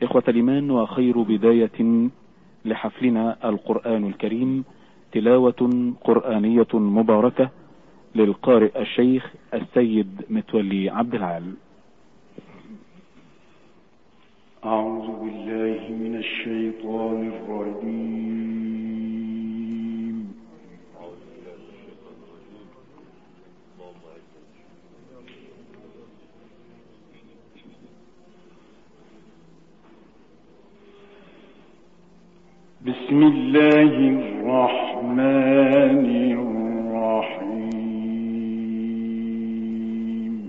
إخوة الإيمان، وخير بداية لحفلنا القرآن الكريم تلاوة قرآنية مباركة للقارئ الشيخ السيد متولي عبد العال. أعوذ بالله من الشيطان الرجيم. بسم الله الرحمن الرحيم.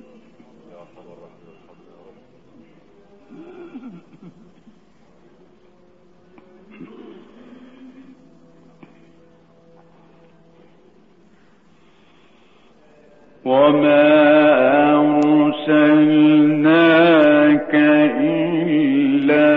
وما أرسلناك إلا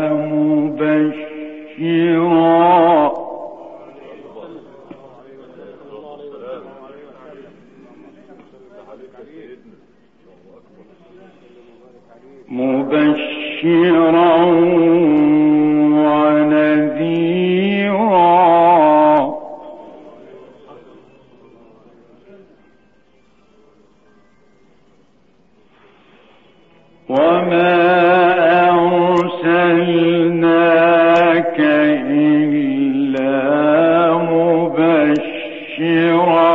مبشرا ونذيرا وما أرسلناك إلا مبشرا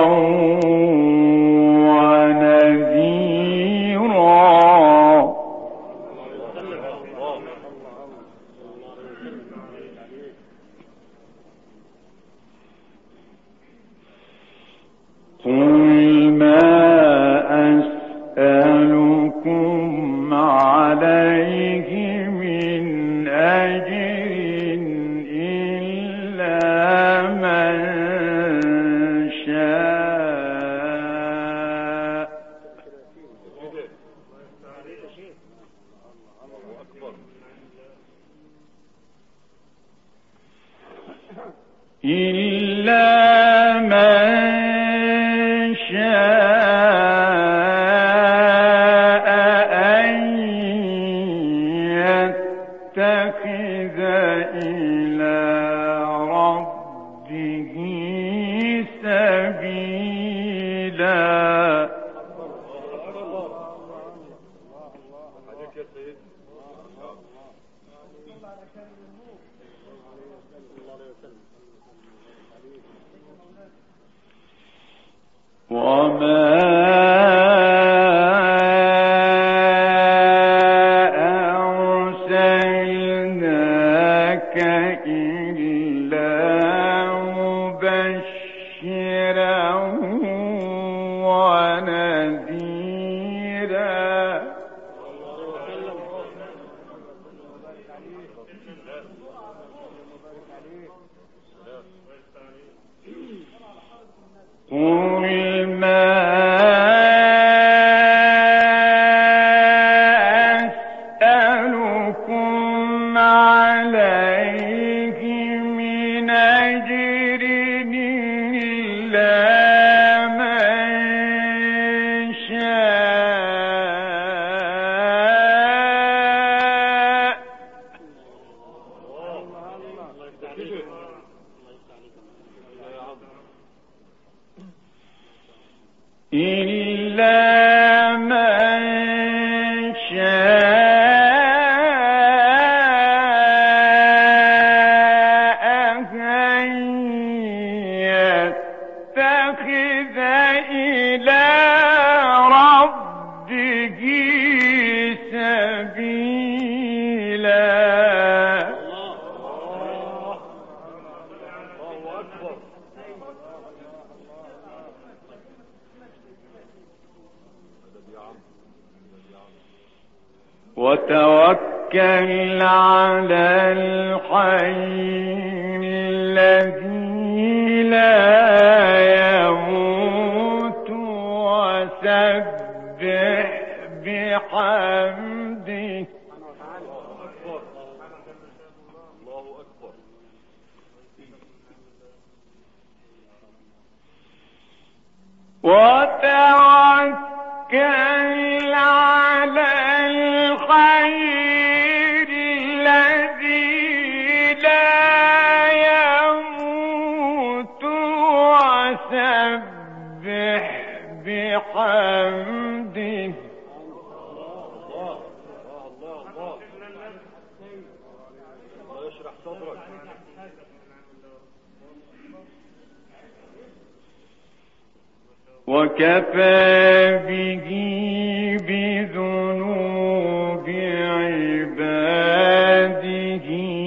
وتوكل على الحي الذي لا يموت وسبح بحمده. وتوكل على الخير وكفى به بذنوب عباده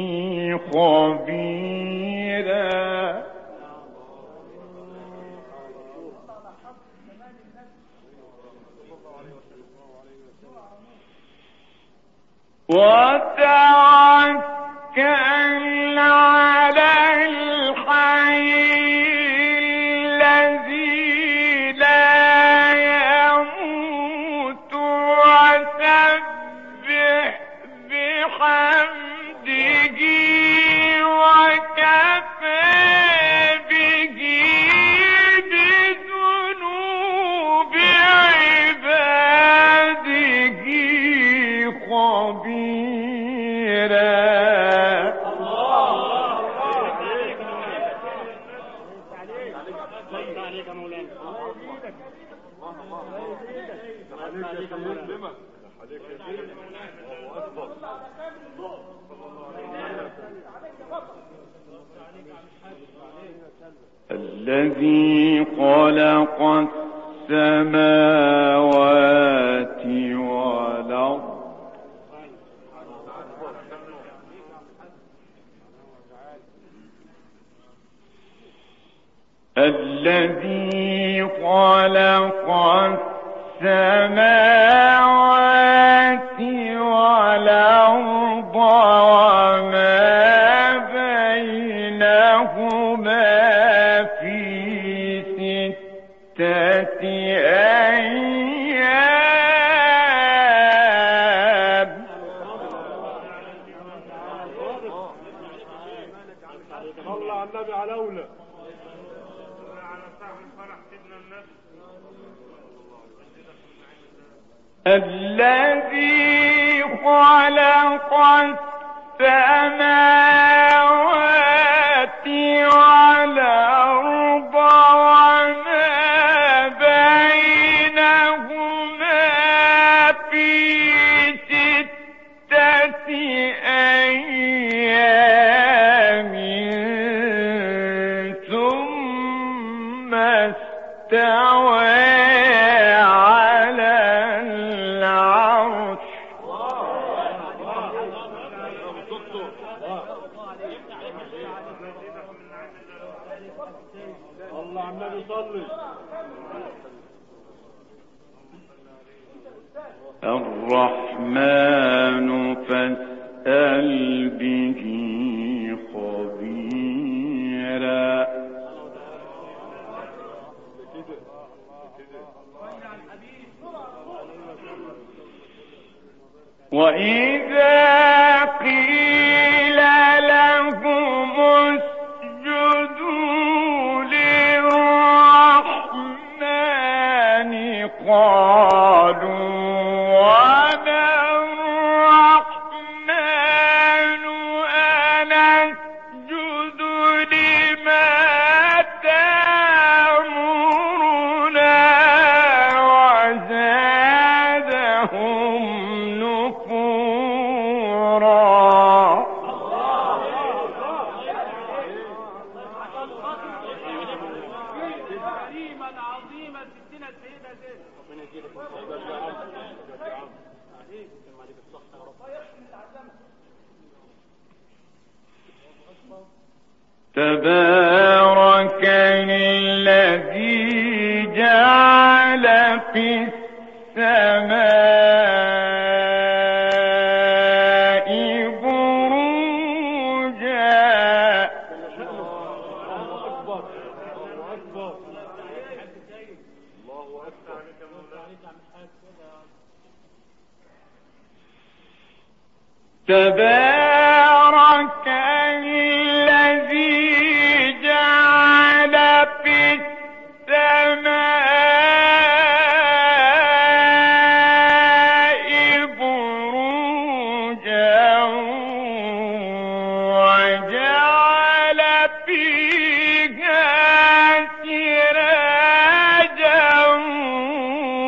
خبيرا. وتوكل على الحي الذي لا يموت وسبح بحمده وكفى به بذنوب عباده خبيرا. الذي خلق السماوات والأرض الذي خلق السماوات والأرض وما بينهما في 6 أيام. صلى على النبي على أولى. الذي خلق السماوات والأرض وما بينهما في 6 أيام ثم استوى على العرش. الله على النبي صلي. الرحمن فاسأل به خبيرا. وإذا قيل لهم اسجدوا للرحمن قالوا وما الرحمن أنسجد لما تأمرنا وزادهم تبارك الذي جعل في السماء بروجا. تبارك الذي جعل في السماء بروجا وجعل فيها سراجا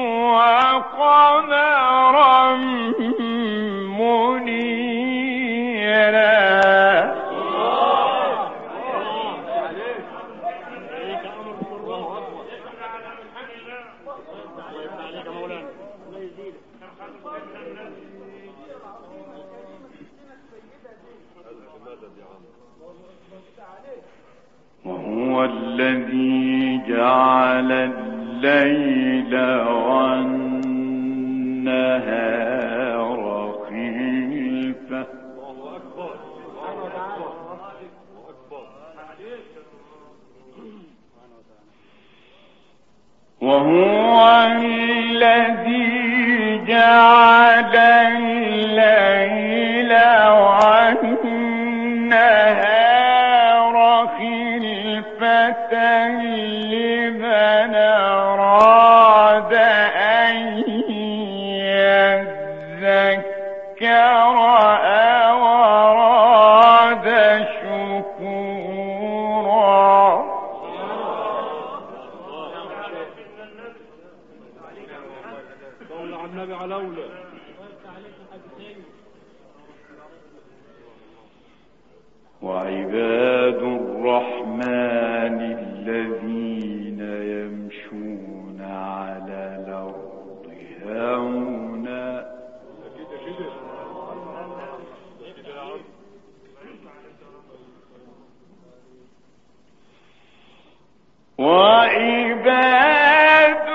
وقمرا منيرا. والذي جعل الليل والنهار خلفة وهو الذي جعل الليل والنهار خلفة لمن أراد أن يذكر أو أراد شكورا. صل على النبي على أولى. وعباد الرحمن الذين يمشون على الأرض هونا وعباد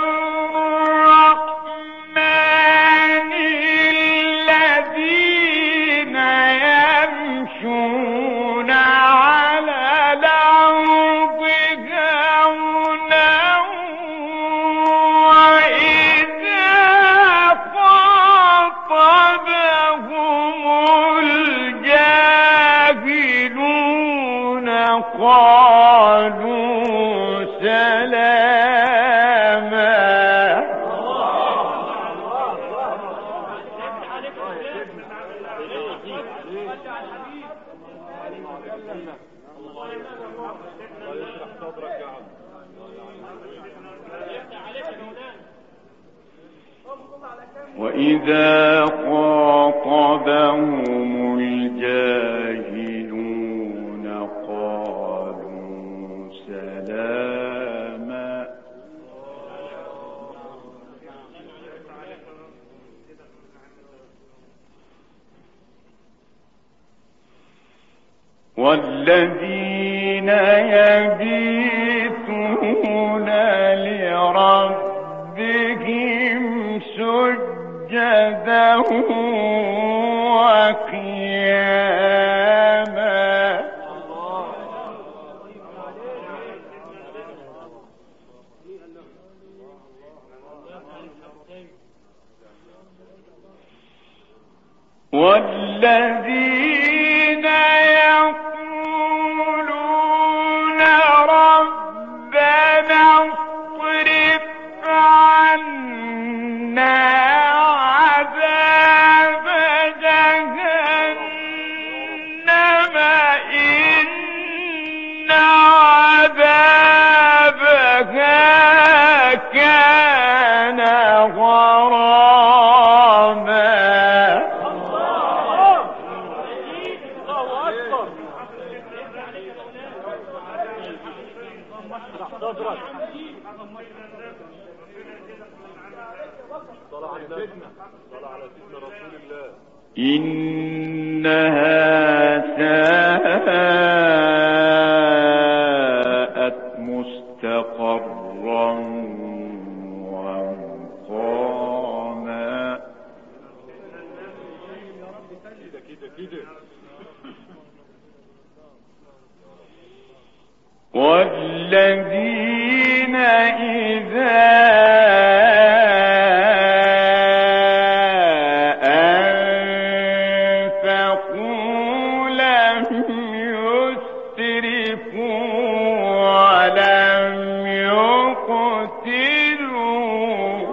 الرحمن الذين يمشون على الأرض هونا وإذا خاطبهم الجاهلون قالوا سلاما. وإذا خاطبهم الجاهلون قالوا سلاما. والذين يبيتون لربهم سجدا وقياما. والذين يقولون ربنا اصرف عنا عذاب جهنم إن عذابها كان غراما. إنها ساءت مستقرا ومقاما. والذين إذا أنفقوا لم يسرفوا ولم يقتروا.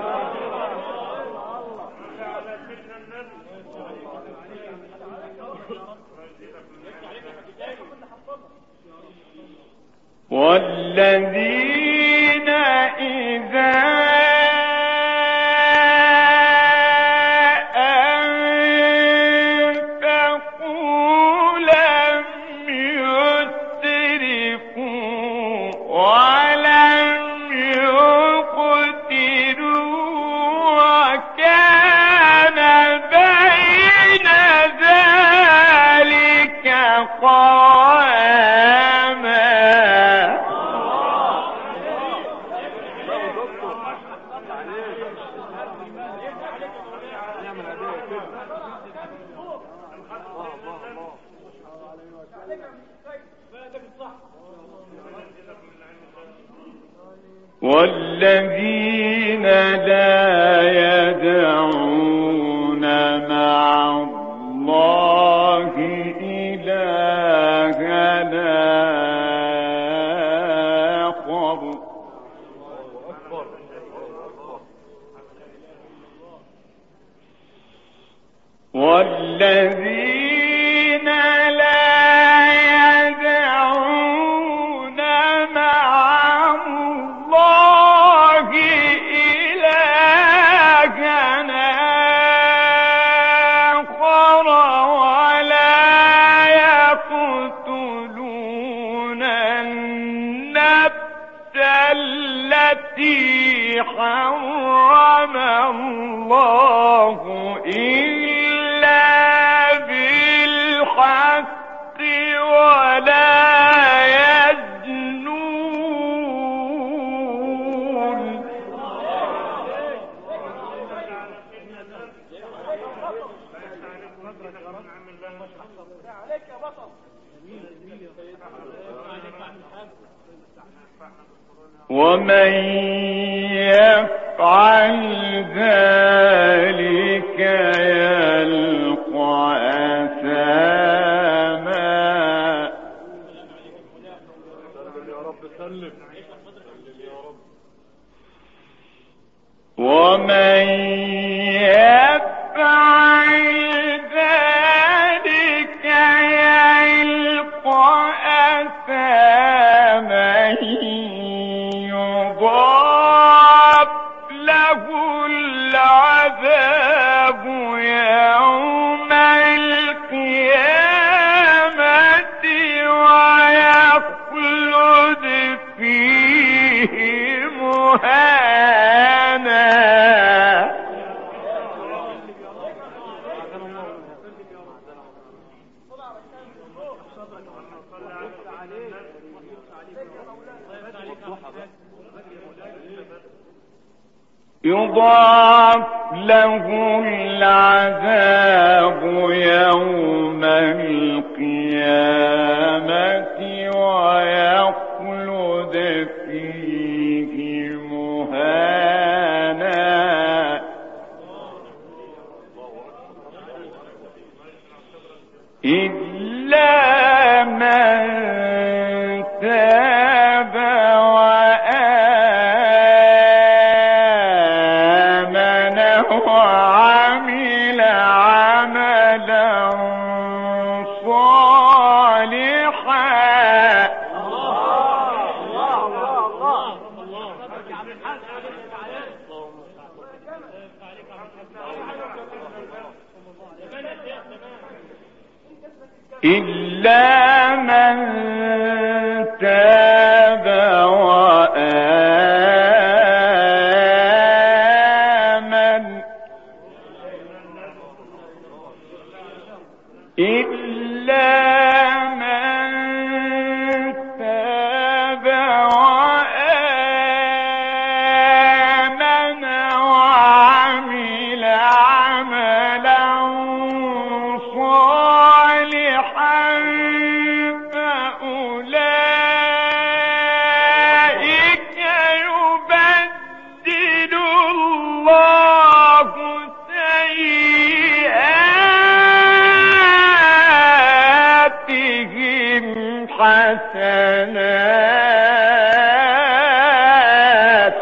والذين إذا أنفقوا لم يسرفوا ولم يقتروا وكان بين ذلك قواما. والذين لا يدعون مع الله إلهًا آخر والذين لا يدعون مع الله إلهًا آخر ولا يقتلون النفس التي حرم الله إلا بالحق ولا يزنون ومن يفعل ذلك يلقى أثاما ومن يفعل ذلك يلقى أثاما يضاعف له العذاب يوم القيامة ويخلد فيه مهانا يضاعف له العذاب يوم القيامة ويخلد فيه مهانا إلا من تاب وعمل عملا صالحا إلا من تاب وآمن إلا من تاب وآمن وعمل عملا صالحا فأولئك يبدل الله سيئاتهم حسنات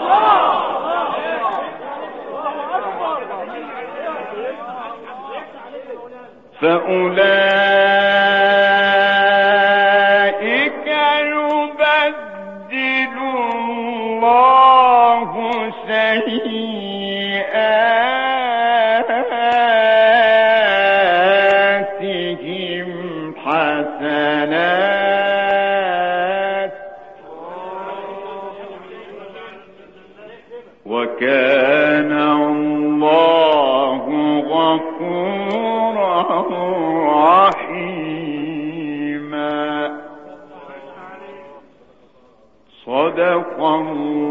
فأولئك يبدل الله سيئاتهم حسنات وكان الله غفورا رحيما صدق الله